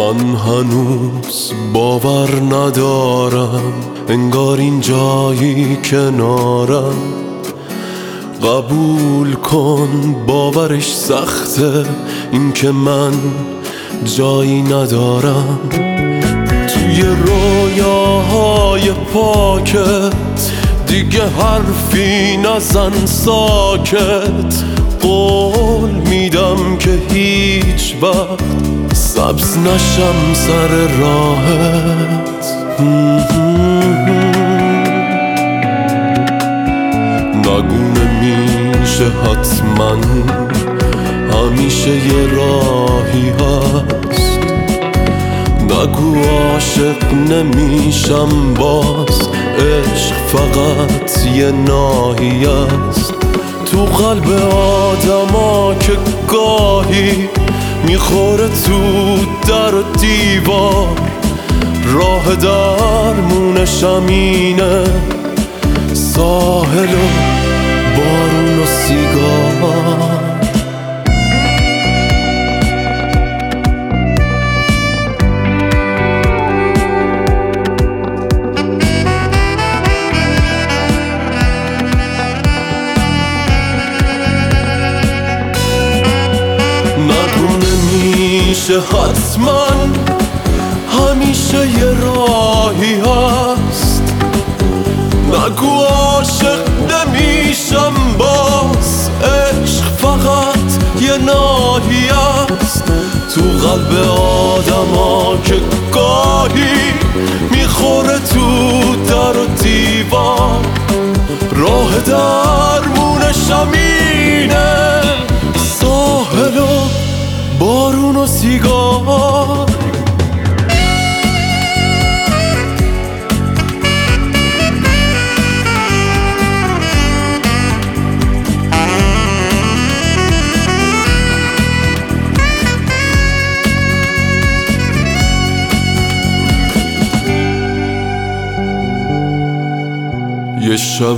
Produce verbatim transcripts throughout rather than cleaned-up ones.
من هنوز باور ندارم، انگار این جایی کنارم. قبول کن باورش سخته، این که من جایی ندارم. توی رویاهای پاکت دیگه حرفی نزن، ساکت. قول میدم که هیچ وقت سبز نشم سر راهت. نگو نمیشه حتما، همیشه یه راهی هست. نگو عاشق نمیشم باز، عشق فقط یه ناحیه است. تو قلب آدما که گاهی میخوره تو در و دیوار، راه درمونش همینه، ساحل و بارون و سیگار. همیشه حتما، همیشه یه راهی هست. نگو عاشق نمیشم باز، عشق فقط یه ناحیه است. تو قلب آدما که گاهی میخوره تو در و دیوار، راه درمونش همینه، ساحل و بارون و سیگار. یه شب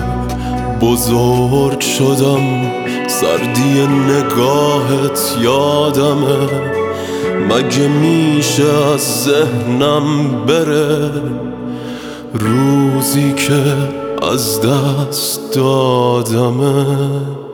بزرگ شدم، سردی نگاهت یادمه. مگه میشه از ذهنم بره روزی که از دست دادمه؟